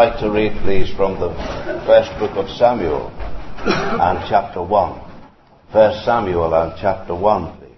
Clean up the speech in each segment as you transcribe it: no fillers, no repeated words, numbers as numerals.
like to read, please, from the first book of Samuel and chapter 1. 1 Samuel and chapter 1, please.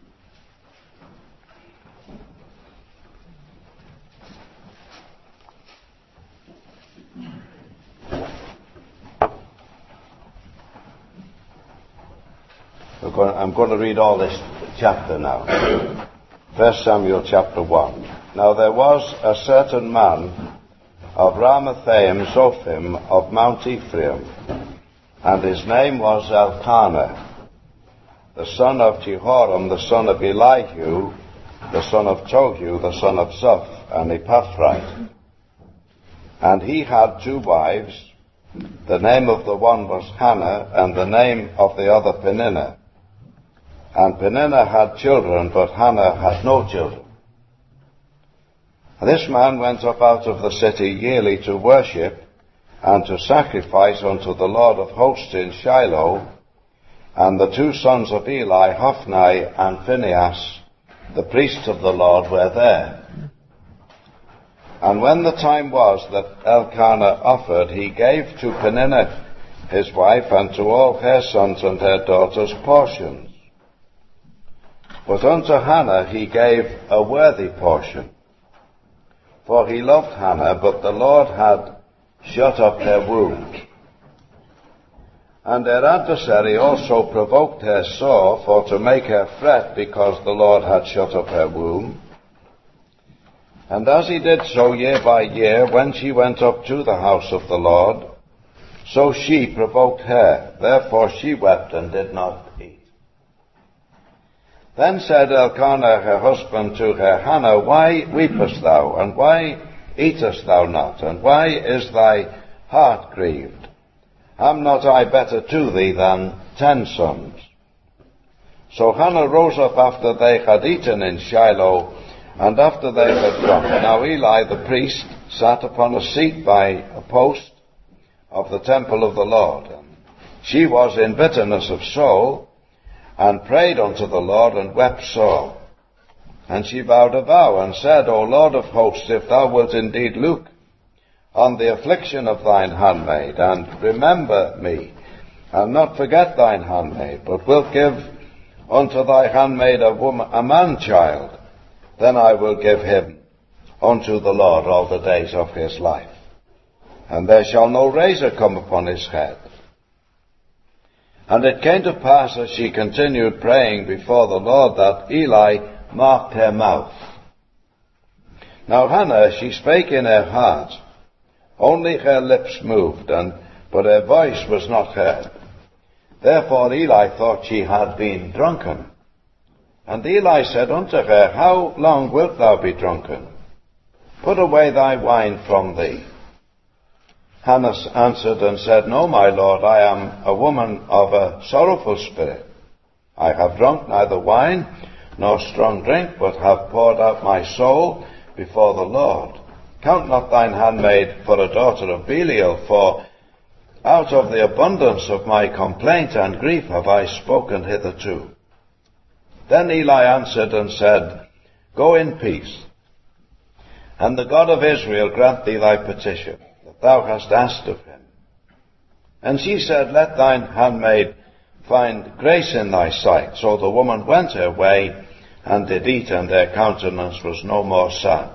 I'm going to read all this chapter now. 1 Samuel chapter 1. Now there was a certain man of Ramathaim Zophim of Mount Ephraim, and his name was Elkanah, the son of Jehoram, the son of Elihu, the son of Tohu, the son of Zoph, an Epaphraite. And he had 2 wives. The name of the one was Hannah, and the name of the other Peninnah. And Peninnah had children, but Hannah had no children. And this man went up out of the city yearly to worship and to sacrifice unto the Lord of hosts in Shiloh. And the 2 sons of Eli, Hophni and Phinehas, the priests of the Lord, were there. And when the time was that Elkanah offered, he gave to Peninnah his wife and to all her sons and her daughters portions. But unto Hannah he gave a worthy portion. For he loved Hannah, but the Lord had shut up her womb. And her adversary also provoked her sore, for to make her fret, because the Lord had shut up her womb. And as he did so year by year, when she went up to the house of the Lord, so she provoked her. Therefore she wept and did not eat. Then said Elkanah her husband to her, Hannah, why weepest thou, and why eatest thou not, and why is thy heart grieved? Am not I better to thee than 10 sons? So Hannah rose up after they had eaten in Shiloh, and after they had drunk. Now Eli the priest sat upon a seat by a post of the temple of the Lord. And she was in bitterness of soul, and prayed unto the Lord, and wept sore. And she vowed a vow, and said, O Lord of hosts, if thou wilt indeed look on the affliction of thine handmaid, and remember me, and not forget thine handmaid, but wilt give unto thy handmaid a man-child, then I will give him unto the Lord all the days of his life. And there shall no razor come upon his head. And it came to pass, as she continued praying before the Lord, that Eli marked her mouth. Now Hannah, she spake in her heart, only her lips moved, but her voice was not heard. Therefore Eli thought she had been drunken. And Eli said unto her, How long wilt thou be drunken? Put away thy wine from thee. Hannah answered and said, No, my lord, I am a woman of a sorrowful spirit. I have drunk neither wine nor strong drink, but have poured out my soul before the Lord. Count not thine handmaid for a daughter of Belial, for out of the abundance of my complaint and grief have I spoken hitherto. Then Eli answered and said, Go in peace, and the God of Israel grant thee thy petition, that thou hast asked of him. And she said, Let thine handmaid find grace in thy sight. So the woman went her way, and did eat, and their countenance was no more sad.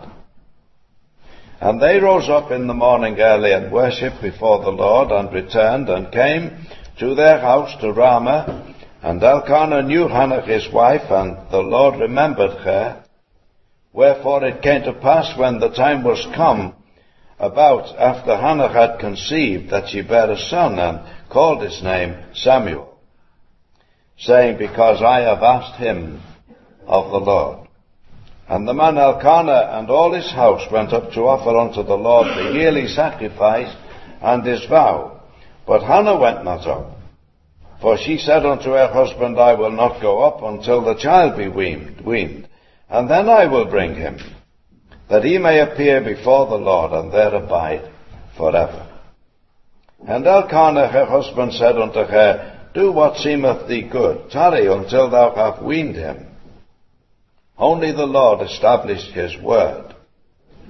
And they rose up in the morning early, and worshipped before the Lord, and returned, and came to their house to Ramah. And Elkanah knew Hannah his wife, and the Lord remembered her. Wherefore it came to pass, when the time was come, about after Hannah had conceived, that she bare a son, and called his name Samuel, saying, Because I have asked him of the Lord. And the man Elkanah and all his house went up to offer unto the Lord the yearly sacrifice and his vow. But Hannah went not up. For she said unto her husband, I will not go up until the child be weaned, and then I will bring him, that he may appear before the Lord, and there abide forever. And Elkanah her husband said unto her, Do what seemeth thee good, tarry until thou have weaned him. Only the Lord established his word.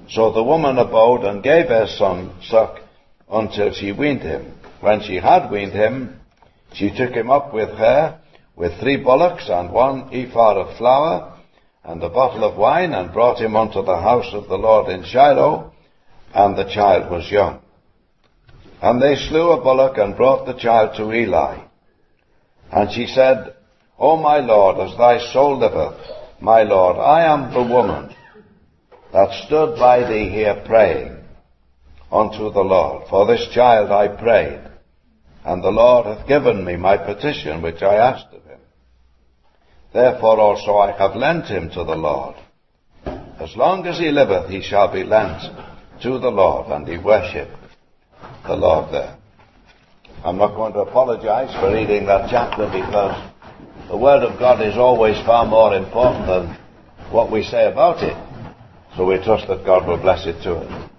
So the woman abode and gave her son suck until she weaned him. When she had weaned him, she took him up with her, with 3 bullocks and 1 ephah of flour, and a bottle of wine, and brought him unto the house of the Lord in Shiloh, and the child was young. And they slew a bullock, and brought the child to Eli. And she said, O my Lord, as thy soul liveth, my Lord, I am the woman that stood by thee here praying unto the Lord. For this child I prayed, and the Lord hath given me my petition which I asked of him. Therefore also I have lent him to the Lord. As long as he liveth, he shall be lent to the Lord. And he worshipped the Lord there. I'm not going to apologize for reading that chapter, because the Word of God is always far more important than what we say about it. So we trust that God will bless it to us.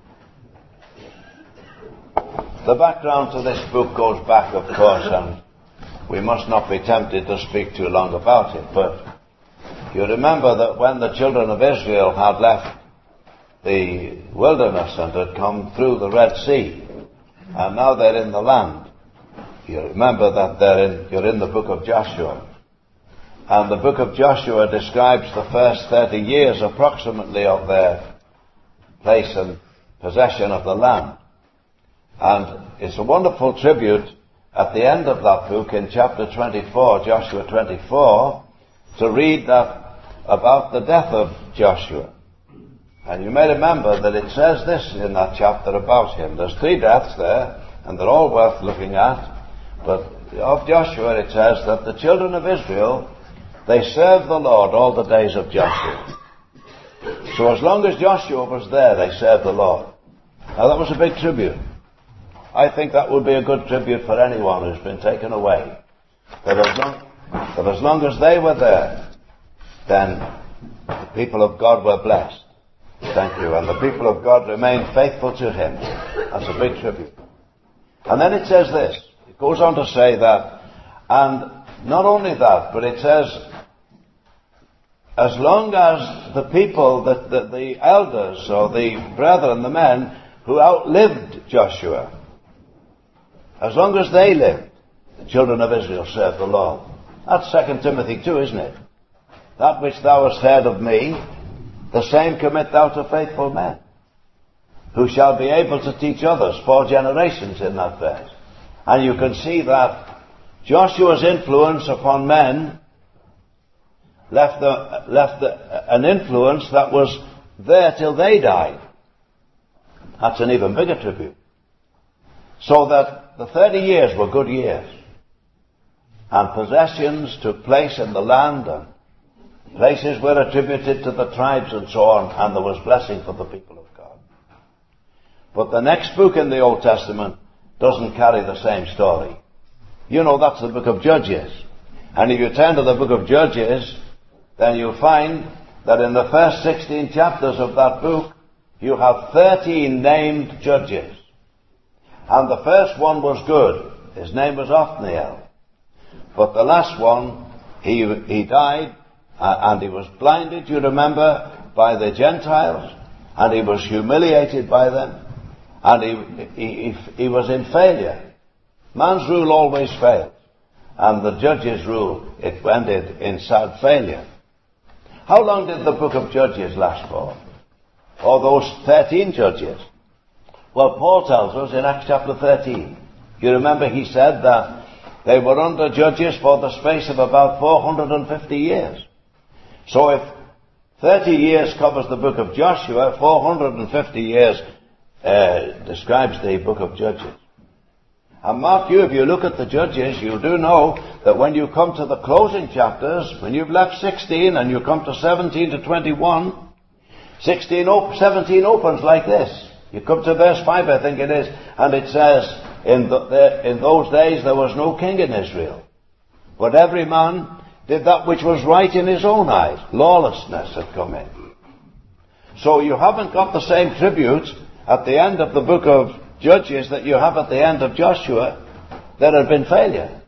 The background to this book goes back, of course, and we must not be tempted to speak too long about it. But you remember that when the children of Israel had left the wilderness and had come through the Red Sea, and now they're in the land. You remember that you're in the book of Joshua. And the book of Joshua describes the first 30 years approximately of their place and possession of the land. And it's a wonderful tribute at the end of that book in chapter 24, Joshua 24, to read that about the death of Joshua. And you may remember that it says this in that chapter about him. There's 3 deaths there, and they're all worth looking at. But of Joshua it says that the children of Israel, they served the Lord all the days of Joshua. So as long as Joshua was there, they served the Lord. Now that was a big tribute. I think that would be a good tribute for anyone who's been taken away. That as long as they were there, then the people of God were blessed. Thank you. And the people of God remained faithful to him. That's a big tribute. And then it says this. It goes on to say that, and not only that, but it says, as long as the people, the elders or the brethren, the men who outlived Joshua, as long as they lived, the children of Israel served the Lord. That's 2 Timothy 2, isn't it? That which thou hast heard of me, the same commit thou to faithful men, who shall be able to teach others 4 generations in that verse. And you can see that Joshua's influence upon men left an influence that was there till they died. That's an even bigger tribute. So that the 30 years were good years. And possessions took place in the land, and places were attributed to the tribes and so on, and there was blessing for the people of God. But the next book in the Old Testament doesn't carry the same story. You know, that's the book of Judges. And if you turn to the book of Judges, then you'll find that in the first 16 chapters of that book, you have 13 named judges. And the first one was good. His name was Othniel. But the last one, he died, and he was blinded, you remember, by the Gentiles, and he was humiliated by them, and he was in failure. Man's rule always fails, and the judge's rule, it ended in sad failure. How long did the book of Judges last for? Or those 13 judges? Well, Paul tells us in Acts chapter 13. You remember he said that they were under judges for the space of about 450 years. So if 30 years covers the book of Joshua, 450 years describes the book of Judges. And mark you, if you look at the Judges, you do know that when you come to the closing chapters, when you've left 16 and you come to 17 to 21, 17 opens like this. You come to verse 5, I think it is, and it says, in those days there was no king in Israel, but every man did that which was right in his own eyes. Lawlessness had come in. So you haven't got the same tribute at the end of the book of Judges that you have at the end of Joshua. There had been failure.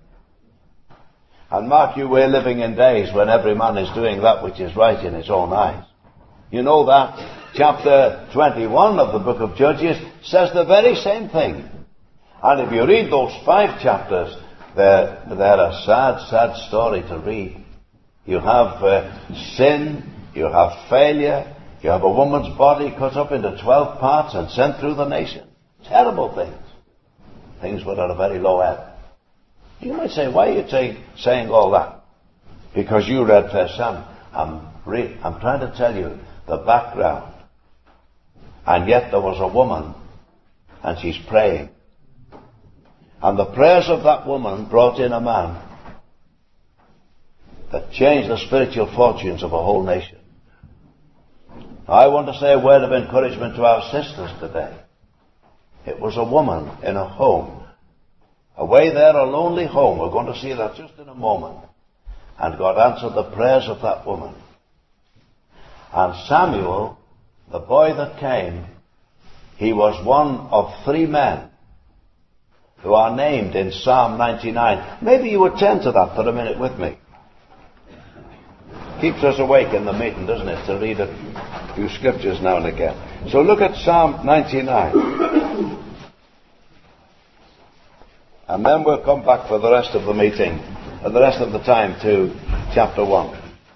And mark you, we're living in days when every man is doing that which is right in his own eyes. You know that chapter 21 of the book of Judges says the very same thing. And if you read those 5 chapters, they're a sad, sad story to read. You have sin, you have failure, you have a woman's body cut up into 12 parts and sent through the nation. Terrible things. Things that are a very low ebb. You might say, why are you saying all that? Because you read 1 Samuel. I'm trying to tell you the background. And yet there was a woman, and she's praying. And the prayers of that woman brought in a man that changed the spiritual fortunes of a whole nation. I want to say a word of encouragement to our sisters today. It was a woman in a home, away there, a lonely home. We're going to see that just in a moment. And God answered the prayers of that woman. And Samuel, the boy that came, he was one of 3 men who are named in Psalm 99. Maybe you would turn to that for a minute with me. Keeps us awake in the meeting, doesn't it, to read a few scriptures now and again. So look at Psalm 99. And then we'll come back for the rest of the meeting, and the rest of the time to chapter 1.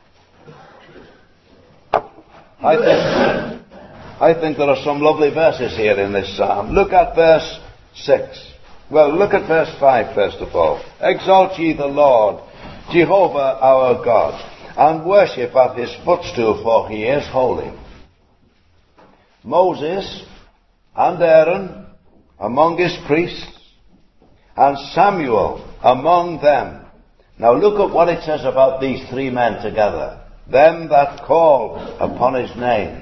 I think there are some lovely verses here in this psalm. Look at verse 6. Well, look at verse 5 first of all. Exalt ye the Lord, Jehovah our God, and worship at his footstool, for he is holy. Moses and Aaron among his priests, and Samuel among them. Now look at what it says about these 3 men together. Them that call upon his name.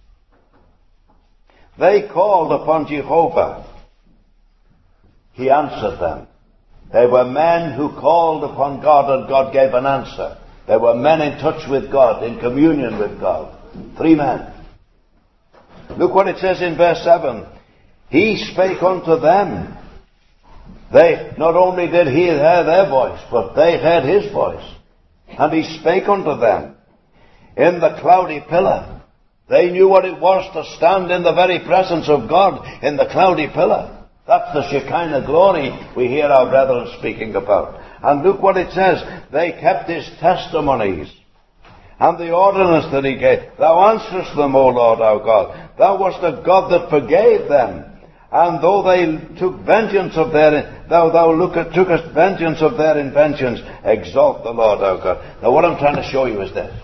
They called upon Jehovah. He answered them. They were men who called upon God, and God gave an answer. They were men in touch with God, in communion with God. 3 men. Look what it says in verse 7. He spake unto them. They, not only did he hear their voice, but they heard his voice. And he spake unto them in the cloudy pillar. They knew what it was to stand in the very presence of God in the cloudy pillar. That's the Shekinah glory we hear our brethren speaking about. And look what it says. They kept his testimonies and the ordinance that he gave. Thou answerest them, O Lord our God. Thou wast a God that forgave them. And though they took vengeance of tookest vengeance of their inventions, exalt the Lord our God. Now what I'm trying to show you is this.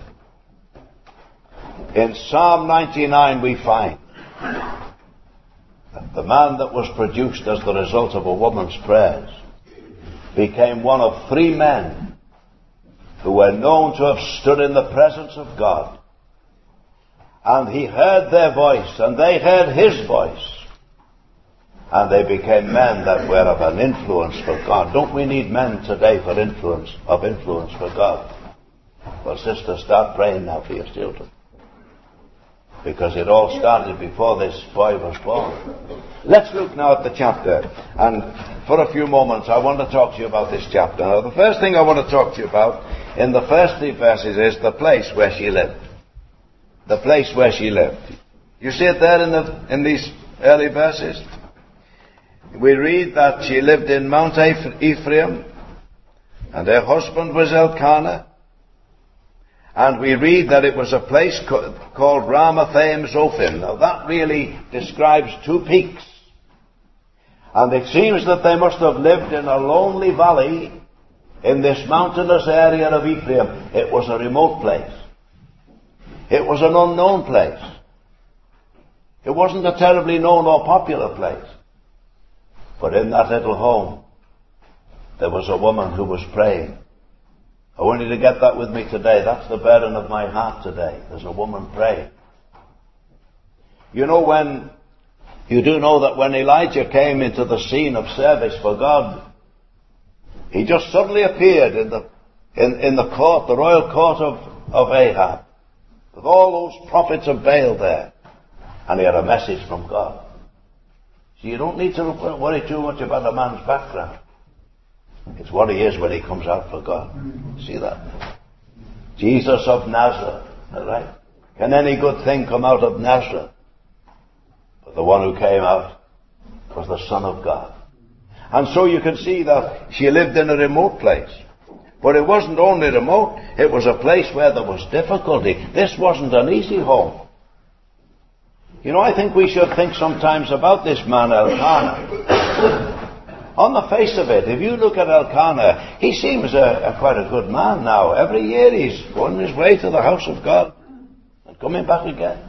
In Psalm 99 we find that the man that was produced as the result of a woman's prayers became one of 3 men who were known to have stood in the presence of God. And he heard their voice, and they heard his voice. And they became men that were of an influence for God. Don't we need men today for influence for God? Well, sisters, start praying now for your children. Because it all started before this boy was born. Let's look now at the chapter. And for a few moments I want to talk to you about this chapter. Now the first thing I want to talk to you about in the first 3 verses is the place where she lived. The place where she lived. You see it there in these early verses? We read that she lived in Mount Ephraim, and her husband was Elkanah. And we read that it was a place called Ramathaim Zophim. Now that really describes 2 peaks. And it seems that they must have lived in a lonely valley in this mountainous area of Ephraim. It was a remote place. It was an unknown place. It wasn't a terribly known or popular place. But in that little home, there was a woman who was praying. I want you to get that with me today. That's the burden of my heart today. There's a woman praying. You do know that when Elijah came into the scene of service for God, he just suddenly appeared in the court, the royal court of Ahab, with all those prophets of Baal there. And he had a message from God. So you don't need to worry too much about a man's background. It's what he is when he comes out for God. See that? Jesus of Nazareth. All right? Can any good thing come out of Nazareth? But the one who came out was the Son of God. And so you can see that she lived in a remote place. But it wasn't only remote, it was a place where there was difficulty. This wasn't an easy home. You know, I think we should think sometimes about this man Elkanah. On the face of it, if you look at Elkanah, he seems quite a good man now. Every year he's going his way to the house of God and coming back again.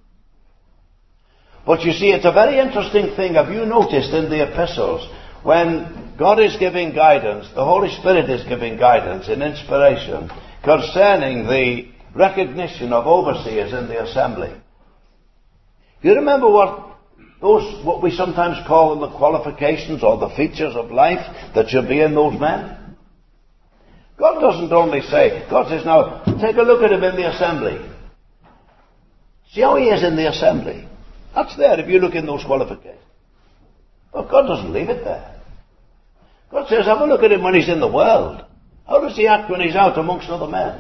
But you see, it's a very interesting thing. Have you noticed in the epistles, when God is giving guidance, the Holy Spirit is giving guidance and inspiration concerning the recognition of overseers in the assembly. You remember what we sometimes call the qualifications or the features of life that should be in those men? God doesn't only say, God says, now, take a look at him in the assembly. See how he is in the assembly. That's there if you look in those qualifications. But God doesn't leave it there. God says, have a look at him when he's in the world. How does he act when he's out amongst other men?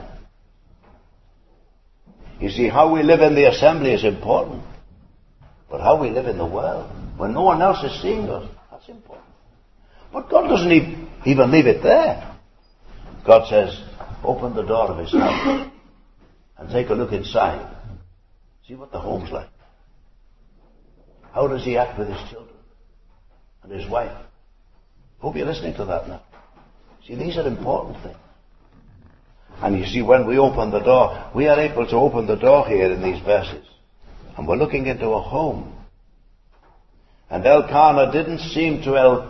You see, how we live in the assembly is important. But how we live in the world, when no one else is seeing us, that's important. But God doesn't even leave it there. God says, open the door of his house and take a look inside. See what the home's like. How does he act with his children and his wife? Hope you're listening to that now. See, these are important things. And you see, when we open the door, we are able to open the door here in these verses. And we're looking into a home. And Elkanah didn't seem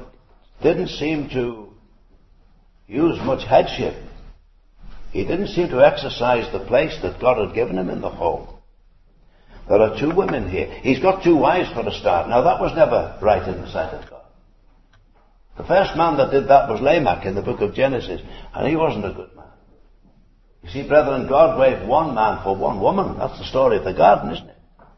to use much headship. He didn't seem to exercise the place that God had given him in the home. There are two women here. He's got two wives for a start. Now that was never right in the sight of God. The first man that did that was Lamech in the book of Genesis. And he wasn't a good man. You see, brethren, God waved one man for one woman. That's the story of the garden, isn't it?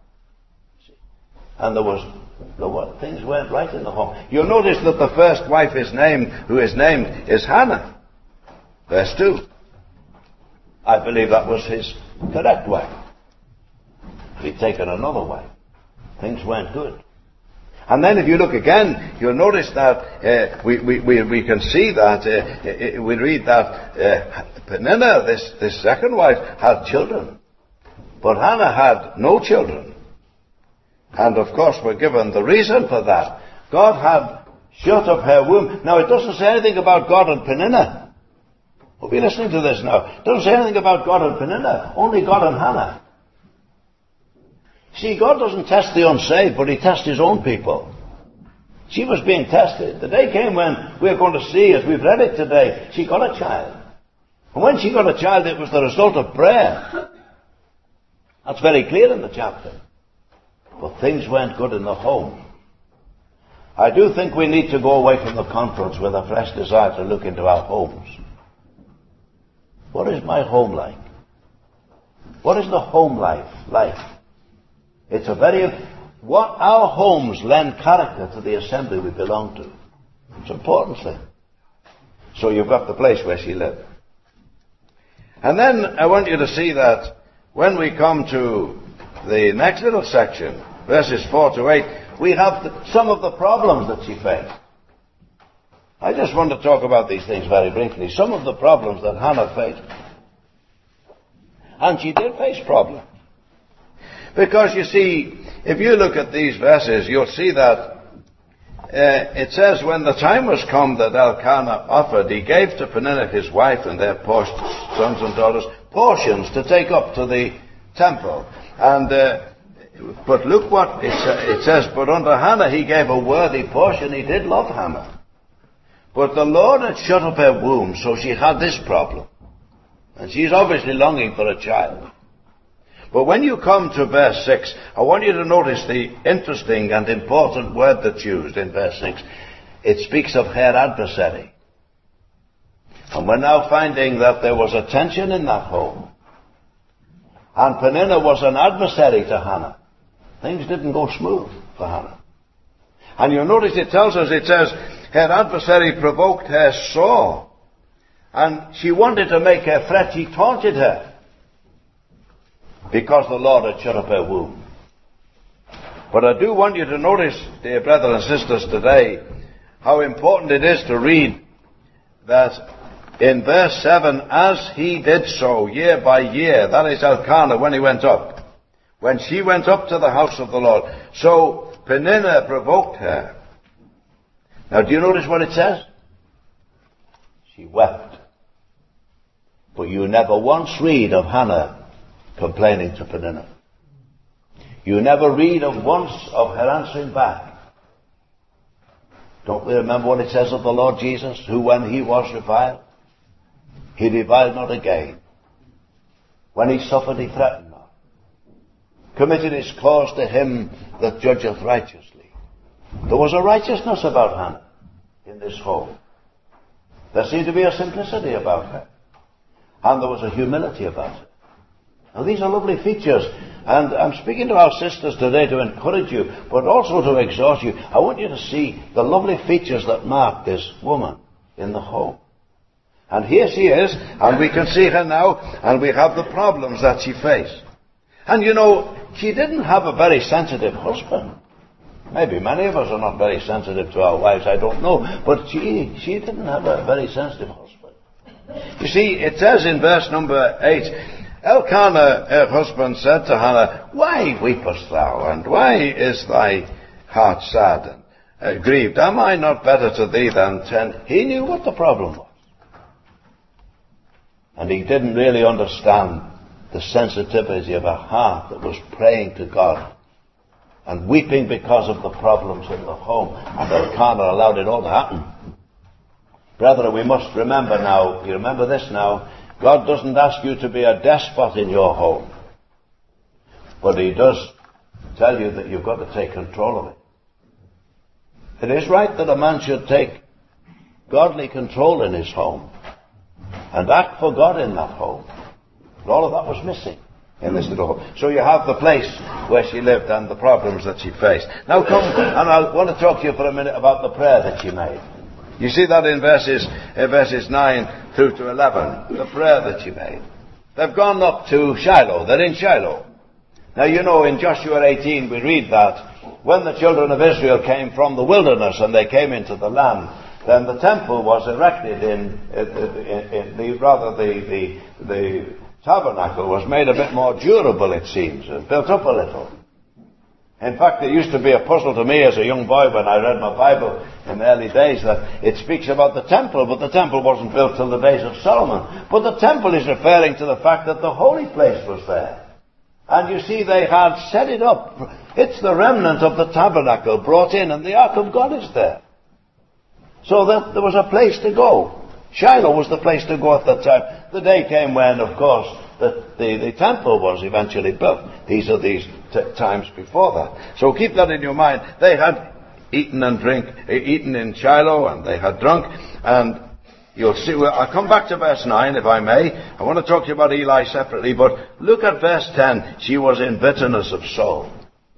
And things weren't right in the home. You'll notice that the first wife is named Hannah. Verse 2. I believe that was his correct wife. If he'd taken another wife, things weren't good. And then if you look again, you'll notice that we can see that, we read that Peninnah, this second wife, had children. But Hannah had no children. And of course we're given the reason for that. God had shut up her womb. Now it doesn't say anything about God and Peninnah. Hope you're listening to this now. It doesn't say anything about God and Peninnah. Only God and Hannah. See, God doesn't test the unsaved, but he tests his own people. She was being tested. The day came when we're going to see, as we've read it today, she got a child. And when she got a child, it was the result of prayer. That's very clear in the chapter. But things weren't good in the home. I do think we need to go away from the conference with a fresh desire to look into our homes. What is my home like? What is the home life like? It's what our homes lend character to the assembly we belong to. It's an important thing. So you've got the place where she lived. And then I want you to see that when we come to the next little section, verses 4 to 8, we have some of the problems that she faced. I just want to talk about these things very briefly. Some of the problems that Hannah faced. And she did face problems. Because you see, if you look at these verses, you'll see that it says, when the time was come that Elkanah offered, he gave to Peninnah his wife and their sons and daughters portions to take up to the temple. And but look what it says, but unto Hannah he gave a worthy portion. He did love Hannah. But the Lord had shut up her womb, so she had this problem. And she's obviously longing for a child. But when you come to verse 6, I want you to notice the interesting and important word that's used in verse 6. It speaks of her adversary. And we're now finding that there was a tension in that home. And Peninnah was an adversary to Hannah. Things didn't go smooth for Hannah. And you'll notice it says, her adversary provoked her sore. And she wanted to make her fret. She taunted her. because the Lord had shut up her womb. But I do want you to notice, dear brothers and sisters, today, how important it is to read that in verse 7, as he did so year by year, that is Elkanah when he went up, when she went up to the house of the Lord, so Peninnah provoked her. Now do you notice what it says? She wept. But you never once read of Hannah complaining to Peninnah. You never read of once of her answering back. Don't we remember what it says of the Lord Jesus, who when he was reviled, he reviled not again. When he suffered, he threatened not. Committed his cause to him that judgeth righteously. There was a righteousness about Hannah in this home. There seemed to be a simplicity about her. And there was a humility about her. Now these are lovely features. And I'm speaking to our sisters today to encourage you, but also to exhort you. I want you to see the lovely features that mark this woman in the home. And here she is, and we can see her now, and we have the problems that she faced. And you know, she didn't have a very sensitive husband. Maybe many of us are not very sensitive to our wives, I don't know. But she didn't have a very sensitive husband. You see, it says in verse number 8, Elkanah, her husband, said to Hannah, why weepest thou, and why is thy heart sad and grieved? Am I not better to thee than 10? He knew what the problem was. And he didn't really understand the sensitivity of a heart that was praying to God and weeping because of the problems in the home. And Elkanah allowed it all to happen. Brethren, we must remember now, you remember this now, God doesn't ask you to be a despot in your home. But he does tell you that you've got to take control of it. It is right that a man should take godly control in his home and act for God in that home. But all of that was missing in this little home. So you have the place where she lived and the problems that she faced. Now come, and I want to talk to you for a minute about the prayer that she made. You see that in verses 9 through to 11, the prayer that she made. They've gone up to Shiloh. They're in Shiloh. Now you know in Joshua 18 we read that when the children of Israel came from the wilderness and they came into the land, then the temple was erected the tabernacle was made a bit more durable, it seems, and built up a little. In fact, it used to be a puzzle to me as a young boy when I read my Bible in the early days that it speaks about the temple, but the temple wasn't built till the days of Solomon. But the temple is referring to the fact that the holy place was there. And you see, they had set it up. It's the remnant of the tabernacle brought in, and the Ark of God is there. So that there was a place to go. Shiloh was the place to go at that time. The day came when, of course, the temple was eventually built. These are times before that. So keep that in your mind. They had eaten in Shiloh, and they had drunk, and you'll see, I'll come back to verse 9 if I may. I want to talk to you about Eli separately, but look at verse 10. She was in bitterness of soul.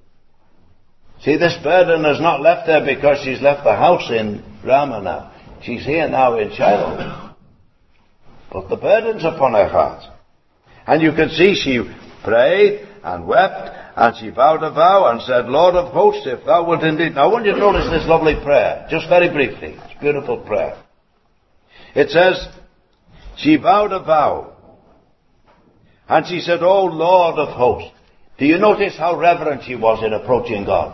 See, this burden has not left her because she's left the house in Ramah now. She's here now in Shiloh. But the burden's upon her heart. And you can see she prayed and wept, and she vowed a vow and said, Lord of hosts, if thou wilt indeed... Now I want you to notice this lovely prayer, just very briefly. It's a beautiful prayer. It says, she vowed a vow. And she said, O Lord of hosts. Do you notice how reverent she was in approaching God?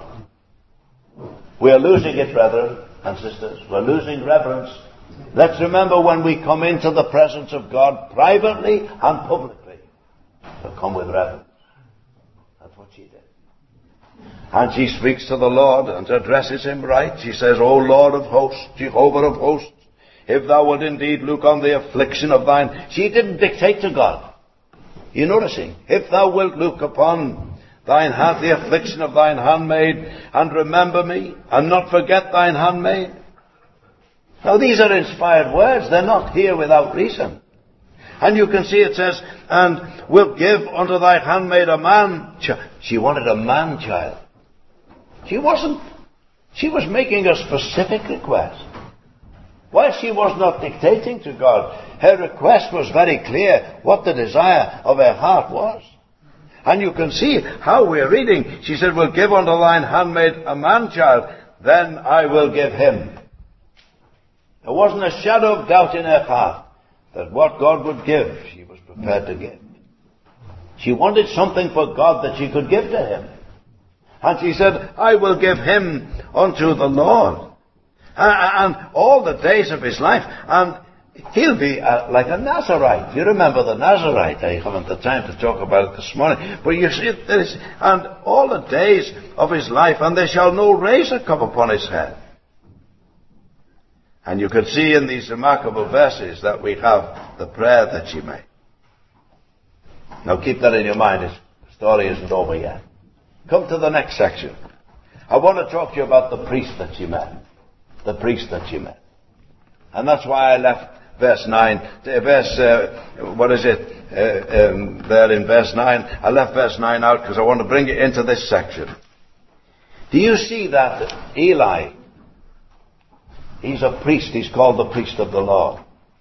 We are losing it, brethren and sisters. We're losing reverence. Let's remember when we come into the presence of God privately and publicly, to come with reverence. That's what she did. And she speaks to the Lord and addresses him right. She says, O Lord of hosts, Jehovah of hosts, if thou wilt indeed look on the affliction of thine... She didn't dictate to God. You're noticing? If thou wilt look upon thine hand, the affliction of thine handmaid, and remember me, and not forget thine handmaid. Now these are inspired words. They're not here without reason. And you can see it says, and wilt give unto thy handmaid a man child. She wanted a man child. She was making a specific request. While she was not dictating to God, her request was very clear what the desire of her heart was. And you can see how we're reading. She said, "Will give unto thine handmaid a man-child, then I will give him." There wasn't a shadow of doubt in her heart that what God would give, she was prepared to give. She wanted something for God that she could give to him. And she said, "I will give him unto the Lord." And all the days of his life. And he'll be like a Nazarite. You remember the Nazarite. I haven't the time to talk about it this morning. But you see this. And all the days of his life. And there shall no razor come upon his head. And you can see in these remarkable verses that we have the prayer that she made. Now keep that in your mind. The story isn't over yet. Come to the next section. I want to talk to you about the priest that she met. The priest that she met. And that's why I left verse 9. There in verse 9. I left verse 9 out because I want to bring it into this section. Do you see that Eli, he's a priest. He's called the priest of the Lord.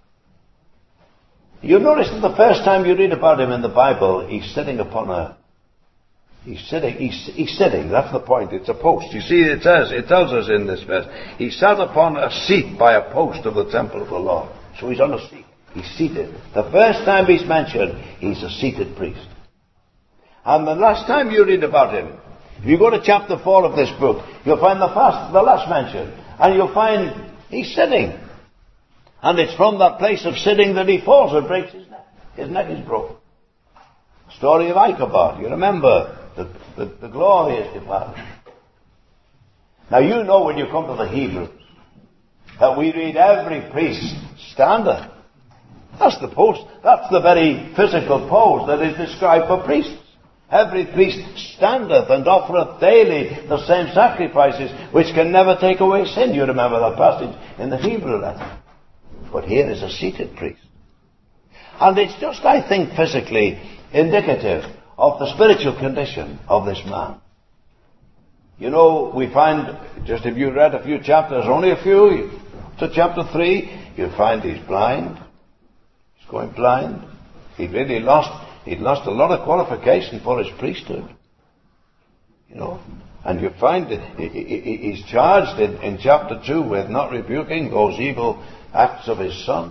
You notice that the first time you read about him in the Bible, he's sitting upon a... He's sitting. That's the point. It's a post. You see, it tells us in this verse. He sat upon a seat by a post of the temple of the Lord. So he's on a seat. He's seated. The first time he's mentioned, he's a seated priest. And the last time you read about him, if you go to chapter 4 of this book, you'll find the last mention. And you'll find he's sitting. And it's from that place of sitting that he falls and breaks his neck. His neck is broken. Story of Ichabod. You remember the glory is departed. Now you know when you come to the Hebrews that we read every priest standeth. That's the post. That's the very physical pose that is described for priests. Every priest standeth and offereth daily the same sacrifices which can never take away sin. You remember that passage in the Hebrew letter. But here is a seated priest. And it's just, I think, physically indicative of the spiritual condition of this man. You know, we find, just if you read a few chapters, only a few, to chapter 3, you find he's blind. He's going blind. He'd lost a lot of qualification for his priesthood. You know, and you find that he's charged in chapter 2 with not rebuking those evil acts of his son.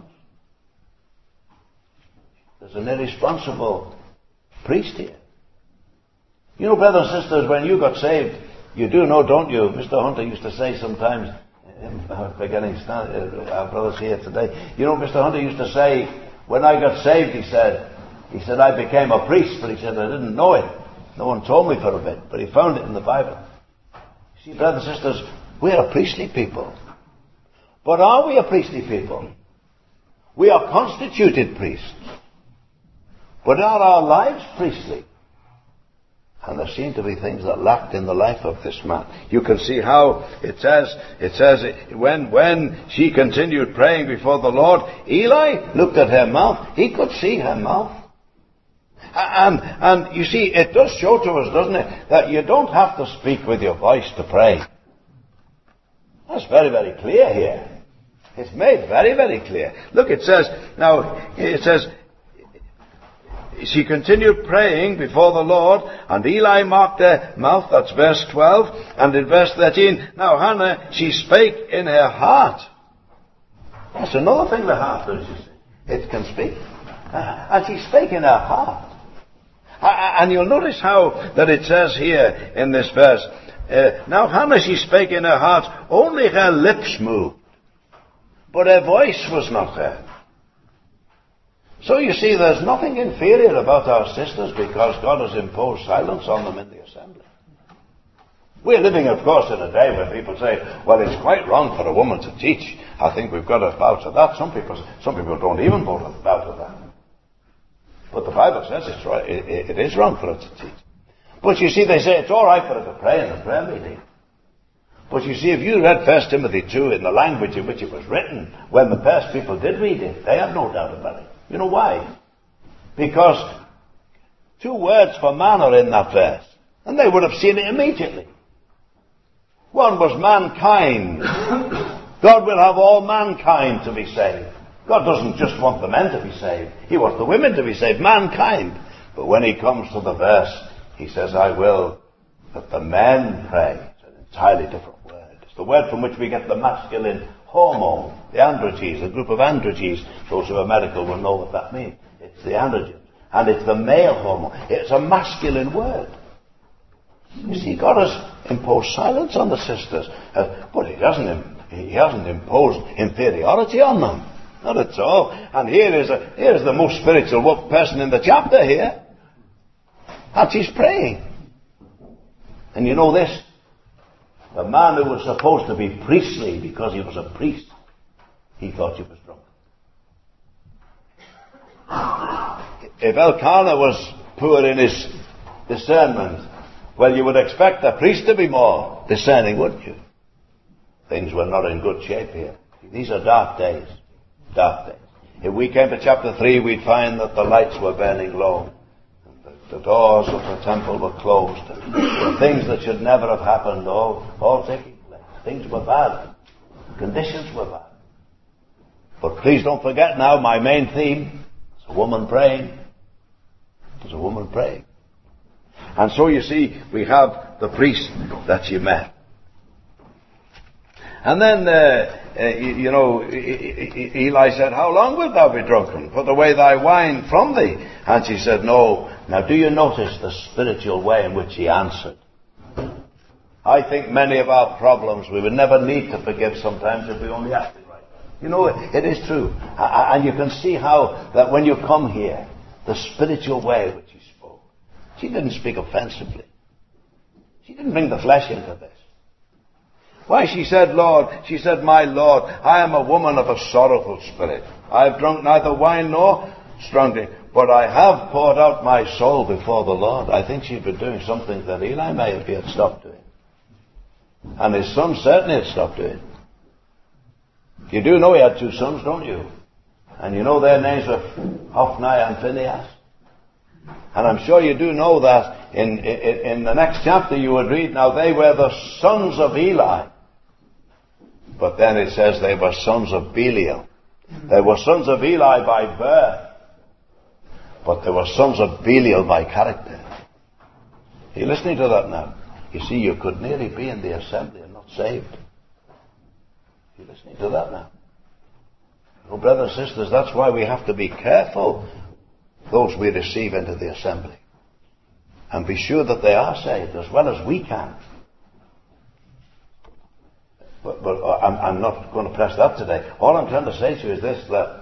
There's an irresponsible priest here. You know, brothers and sisters, when you got saved, you do know, don't you? Mr. Hunter used to say sometimes, forgetting our brothers here today, you know, Mr. Hunter used to say, when I got saved, he said, I became a priest, but he said, I didn't know it. No one told me for a bit, but he found it in the Bible. You see, brothers and sisters, we're a priestly people. But are we a priestly people? We are constituted priests. But are our lives priestly? And there seem to be things that lacked in the life of this man. You can see how it says, when she continued praying before the Lord, Eli looked at her mouth. He could see her mouth. And you see, it does show to us, doesn't it, that you don't have to speak with your voice to pray. That's very, very clear here. It's made very, very clear. Look, it says, she continued praying before the Lord, and Eli marked her mouth. That's verse 12. And in verse 13, now Hannah, she spake in her heart. That's another thing the heart does, you see. It can speak. And she spake in her heart. And you'll notice how that it says here in this verse, now Hannah, she spake in her heart, only her lips moved, but her voice was not heard. So you see, there's nothing inferior about our sisters because God has imposed silence on them in the assembly. We're living, of course, in a day where people say, well, it's quite wrong for a woman to teach. I think we've got to bow to that. Some people don't even bow to that. But the Bible says it's right. It is wrong for her to teach. But you see, they say it's all right for her to pray in the prayer meeting. But you see, if you read 1 Timothy 2 in the language in which it was written, when the first people did read it, they had no doubt about it. You know why? Because 2 words for man are in that verse. And they would have seen it immediately. One was mankind. God will have all mankind to be saved. God doesn't just want the men to be saved. He wants the women to be saved. Mankind. But when he comes to the verse, he says, I will that the men pray. It's an entirely different word. It's the word from which we get the masculine hormone, the androgens, a group of androgens. Those who are medical will know what that means. It's the androgen. And it's the male hormone. It's a masculine word. You see, God has imposed silence on the sisters. But he hasn't imposed inferiority on them. Not at all. And here is the most spiritual person in the chapter here. And she's praying. And you know this? The man who was supposed to be priestly because he was a priest, he thought he was drunk. If Elkanah was poor in his discernment, well, you would expect a priest to be more discerning, wouldn't you? Things were not in good shape here. These are dark days. Dark days. If we came to chapter 3, we'd find that the lights were burning low. The doors of the temple were closed. And things that should never have happened, all taking place. Things were bad. Conditions were bad. But please don't forget now my main theme. It's a woman praying. There's a woman praying. And so you see, we have the priest that she met. And then, Eli said, how long wilt thou be drunken? Put away thy wine from thee. And she said, no. Now do you notice the spiritual way in which he answered? I think many of our problems we would never need to forgive sometimes if we only acted right. You know, it is true. And you can see how that when you come here, the spiritual way in which he spoke. She didn't speak offensively. She didn't bring the flesh into this. Why, she said, my Lord, I am a woman of a sorrowful spirit. I have drunk neither wine nor strong drink, but I have poured out my soul before the Lord. I think she'd been doing something that Eli may have had stopped doing. And his son certainly had stopped doing. You do know he had two sons, don't you? And you know their names were Hophni and Phinehas. And I'm sure you do know that in the next chapter you would read, now they were the sons of Eli. But then it says they were sons of Belial. They were sons of Eli by birth. But they were sons of Belial by character. Are you listening to that now? You see, you could nearly be in the assembly and not saved. Are you listening to that now? Oh, brothers and sisters, that's why we have to be careful those we receive into the assembly. And be sure that they are saved as well as we can. But I'm not going to press that today. All I'm trying to say to you is this, that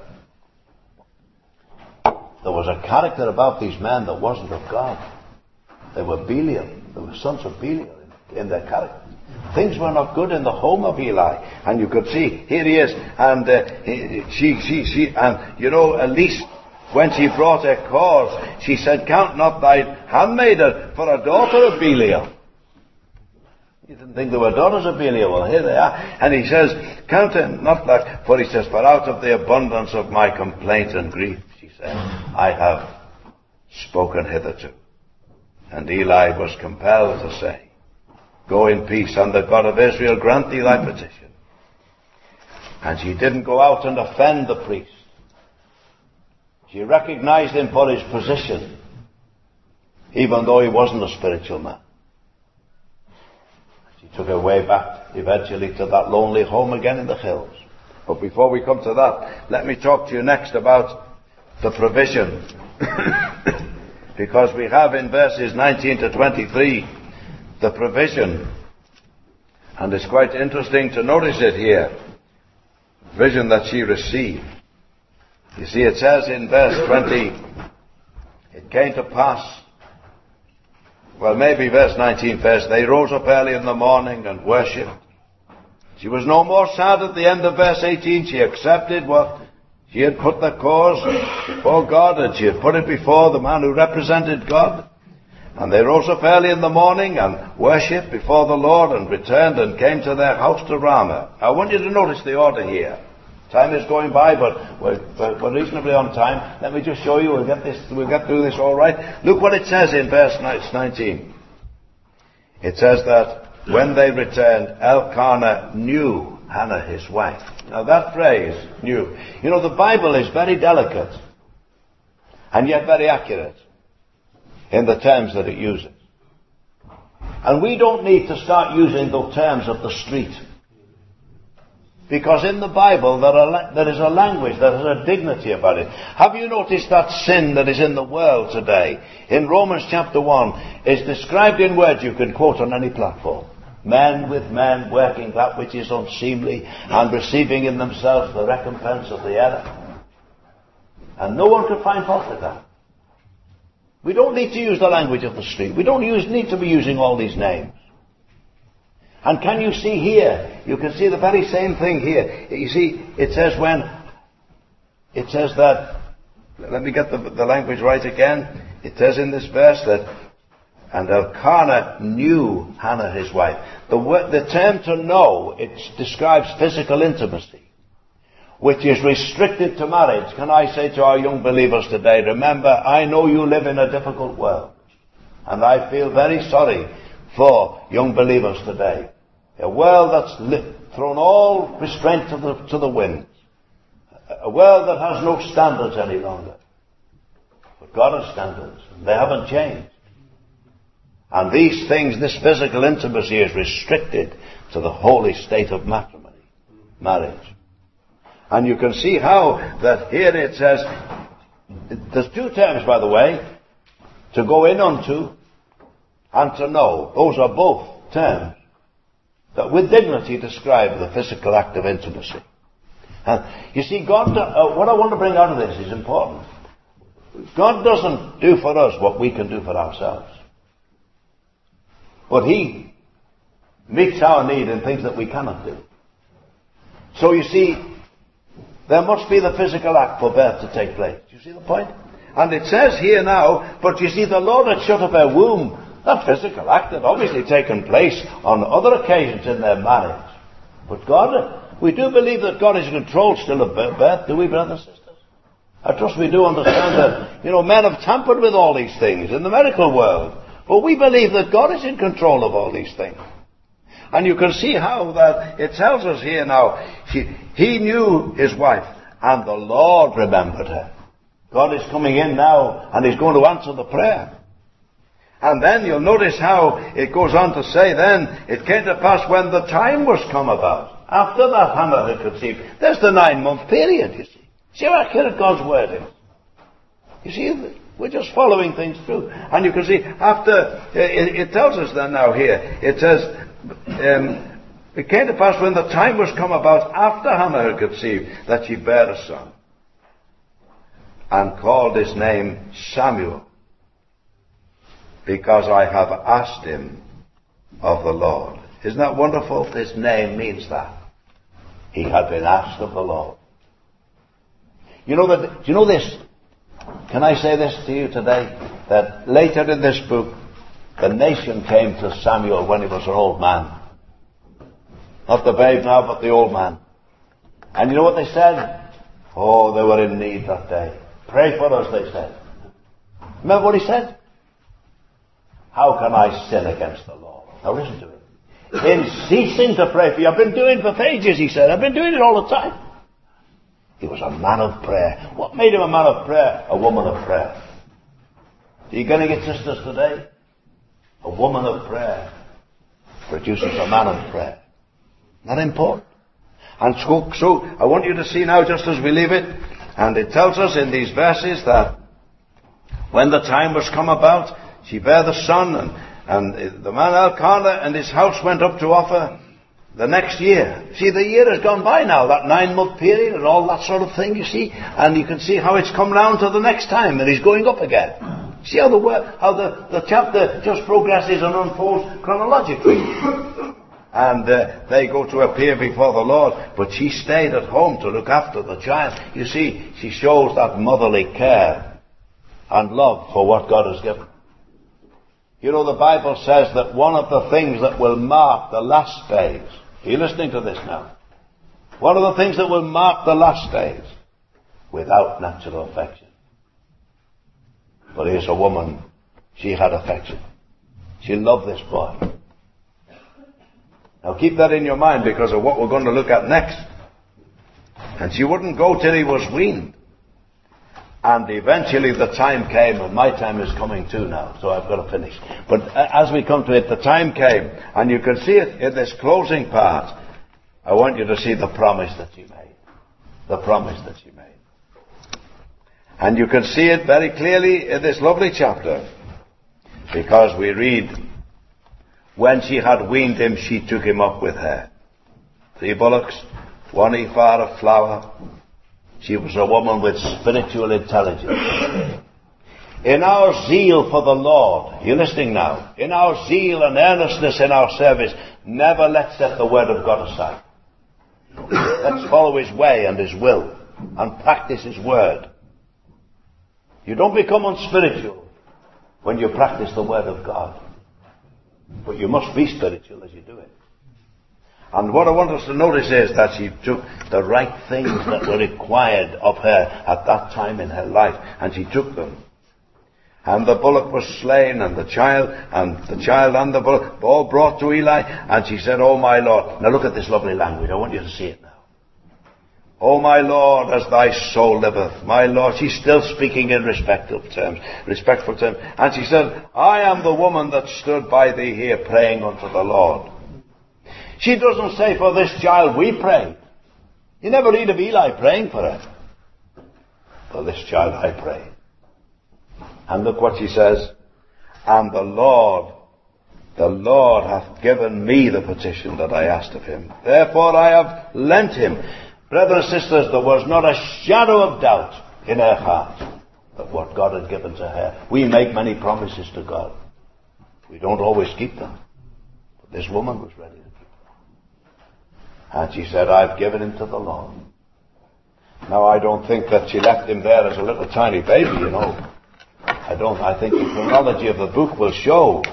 there was a character about these men that wasn't of God. They were Belial. They were sons of Belial in their character. Things were not good in the home of Eli. And you could see, here he is, and she, and you know, at least when she brought her cause, she said, count not thy handmaiden for a daughter of Belial. You didn't think they were daughters of Belial. Well, here they are. And he says, count it not that, for he says, for out of the abundance of my complaint and grief, she said, I have spoken hitherto. And Eli was compelled to say, go in peace, and the God of Israel grant thee thy petition. And she didn't go out and offend the priest. She recognized him for his position, even though he wasn't a spiritual man. She took her way back eventually to that lonely home again in the hills. But before we come to that, let me talk to you next about the provision. Because we have in verses 19 to 23 the provision. And it's quite interesting to notice it here. Vision that she received. You see, it says in verse 20, it came to pass, well, maybe verse 19 first, they rose up early in the morning and worshipped. She was no more sad at the end of verse 18. She accepted what she had put the cause before God, and she had put it before the man who represented God. And they rose up early in the morning and worshipped before the Lord and returned and came to their house to Ramah. I want you to notice the order here. Time is going by, but we're reasonably on time. Let me just show you. We'll get through this all right. Look what it says in verse 19. It says that when they returned, Elkanah knew Hannah his wife. Now that phrase, knew. You know, the Bible is very delicate and yet very accurate. in the terms that it uses. And we don't need to start using the terms of the street. Because in the Bible there is a language that has a dignity about it. Have you noticed that sin that is in the world today, in Romans chapter 1, is described in words you can quote on any platform? Men with men working that which is unseemly and receiving in themselves the recompense of the error. And no one could find fault with that. We don't need to use the language of the street. We don't need to be using all these names. And can you see here? You can see the very same thing here. You see, it says that, let me get the language right again. It says in this verse that, and Elkanah knew Hannah his wife. The term to know, it describes physical intimacy, which is restricted to marriage. Can I say to our young believers today, remember, I know you live in a difficult world. And I feel very sorry for young believers today. A world that's thrown all restraint to the wind. A world that has no standards any longer. But God has standards. And they haven't changed. And these things, this physical intimacy is restricted to the holy state of matrimony, marriage. And you can see how that here it says, there's two terms, by the way, to go in unto and to know. Those are both terms that with dignity describe the physical act of intimacy. And you see, God, what I want to bring out of this is important. God doesn't do for us what we can do for ourselves. But He meets our need in things that we cannot do. So you see, there must be the physical act for birth to take place. Do you see the point? And it says here now, but you see, the Lord had shut up her womb. That physical act had obviously taken place on other occasions in their marriage. But God, we do believe that God is in control still of birth, do we, brothers and sisters? I trust we do understand that, men have tampered with all these things in the medical world. But we believe that God is in control of all these things. And you can see how that it tells us here now, he knew his wife, and the Lord remembered her. God is coming in now, and He's going to answer the prayer. And then you'll notice how it goes on to say, then it came to pass when the time was come about. After that Hannah had conceived. There's the 9-month period, you see. See how accurate God's word is. You see, we're just following things through. And you can see, after, it tells us then now here, it says, it came to pass when the time was come about, after Hannah had conceived, that she bare a son, and called his name Samuel, because I have asked him of the Lord. Isn't that wonderful? His name means that. He had been asked of the Lord. Do you know this? Can I say this to you today? That later in this book, the nation came to Samuel when he was an old man. Not the babe now, but the old man. And you know what they said? Oh, they were in need that day. Pray for us, they said. Remember what he said? How can I sin against the Lord? Now listen to it. In ceasing to pray for you. I've been doing it for ages, he said. I've been doing it all the time. He was a man of prayer. What made him a man of prayer? A woman of prayer. Are you going to get sisters today? A woman of prayer produces a man of prayer. Isn't that important? And so I want you to see now, just as we leave it, and it tells us in these verses that when the time was come about, she bare the son, and the man Elkanah and his house went up to offer the next year. See, the year has gone by now, that 9-month period and all that sort of thing, you see. And you can see how it's come round to the next time, and he's going up again. See how the chapter just progresses and unfolds chronologically. And they go to appear before the Lord, but she stayed at home to look after the child. You see, she shows that motherly care and love for what God has given. You know, the Bible says that one of the things that will mark the last days, are you listening to this now? One of the things that will mark the last days, without natural affection. But here's a woman, she had affection. She loved this boy. Now keep that in your mind because of what we're going to look at next. And she wouldn't go till he was weaned. And eventually the time came, and my time is coming too now, so I've got to finish. But as we come to it, the time came, and you can see it in this closing part. I want you to see the promise that she made. The promise that she made. And you can see it very clearly in this lovely chapter, because we read, when she had weaned him, she took him up with her. 3 bullocks, 1 ephah of flour. She was a woman with spiritual intelligence. In our zeal for the Lord, you're listening now, in our zeal and earnestness in our service, never let's set the word of God aside. Let's follow his way and his will and practice his word. You don't become unspiritual when you practice the word of God. But you must be spiritual as you do it. And what I want us to notice is that she took the right things that were required of her at that time in her life, and she took them. And the bullock was slain, and the child and the bullock all brought to Eli, and she said, "Oh my Lord." Now look at this lovely language. I want you to see it now. "Oh my Lord, as thy soul liveth." My Lord, she's still speaking in respectful terms. And she said, "I am the woman that stood by thee here praying unto the Lord." She doesn't say, "For this child we prayed." You never read of Eli praying for her. "For this child I prayed." And look what she says. "And the Lord hath given me the petition that I asked of him. Therefore I have lent him." Brothers and sisters, there was not a shadow of doubt in her heart of what God had given to her. We make many promises to God. We don't always keep them. But this woman was ready to keep them. And she said, "I've given him to the Lord." Now I don't think that she left him there as a little tiny baby, you know. I think the chronology of the book will show.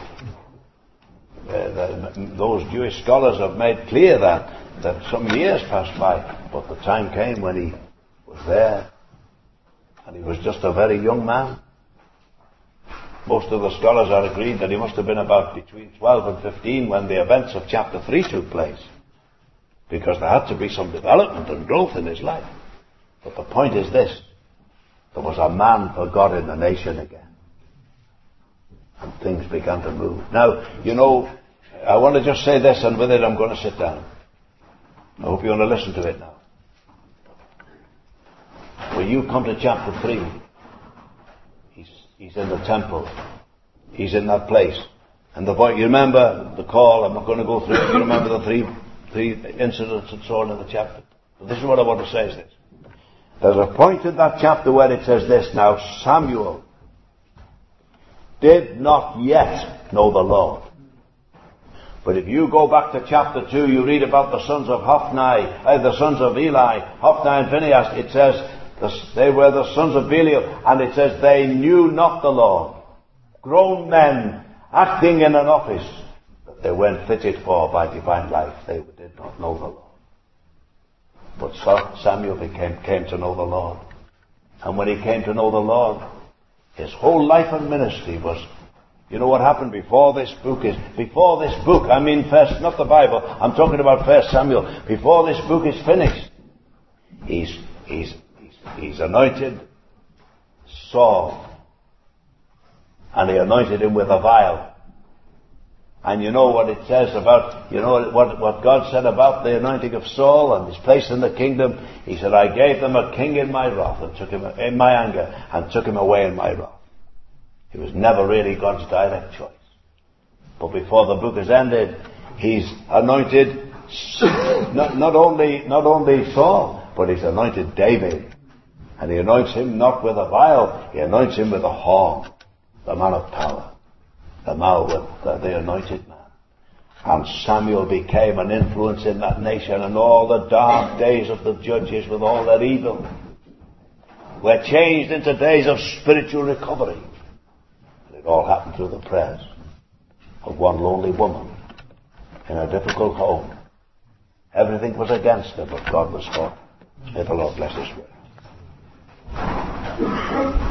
Those Jewish scholars have made clear that some years passed by, but the time came when he was there, and he was just a very young man. Most of the scholars are agreed that he must have been about between 12 and 15 when the events of chapter 3 took place, because there had to be some development and growth in his life. But the point is this: there was a man for God in the nation again, and things began to move. Now, you know, I want to just say this, and with it I'm going to sit down. I hope you want to listen to it now. When you come to chapter 3, he's in the temple. He's in that place. And the boy, you remember the call, I'm not going to go through it. You remember the three incidents and so on in the chapter. But this is what I want to say is this. There's a point in that chapter where it says this: "Now Samuel did not yet know the Lord." But if you go back to chapter 2, you read about the sons of the sons of Eli, Hophni and Phinehas. It says they were the sons of Belial, and it says they knew not the Lord. Grown men acting in an office that they weren't fitted for by divine life. They did not know the Lord. But Samuel came to know the Lord. And when he came to know the Lord, his whole life and ministry was... You know what happened before this book, I mean first, not the Bible, I'm talking about 1 Samuel. Before this book is finished, he's anointed Saul. And he anointed him with a vial. And you know what it says about, you know what God said about the anointing of Saul and his place in the kingdom? He said, "I gave them a king in my wrath and took him in my anger and took him away in my wrath." He was never really God's direct choice. But before the book is ended, he's anointed not only Saul, but he's anointed David. And he anoints him not with a vial, he anoints him with a horn, the man of power, the anointed man. And Samuel became an influence in that nation, and all the dark days of the judges with all their evil were changed into days of spiritual recovery. It all happened through the prayers of one lonely woman in a difficult home. Everything was against her, but God was for her. May the Lord bless His word.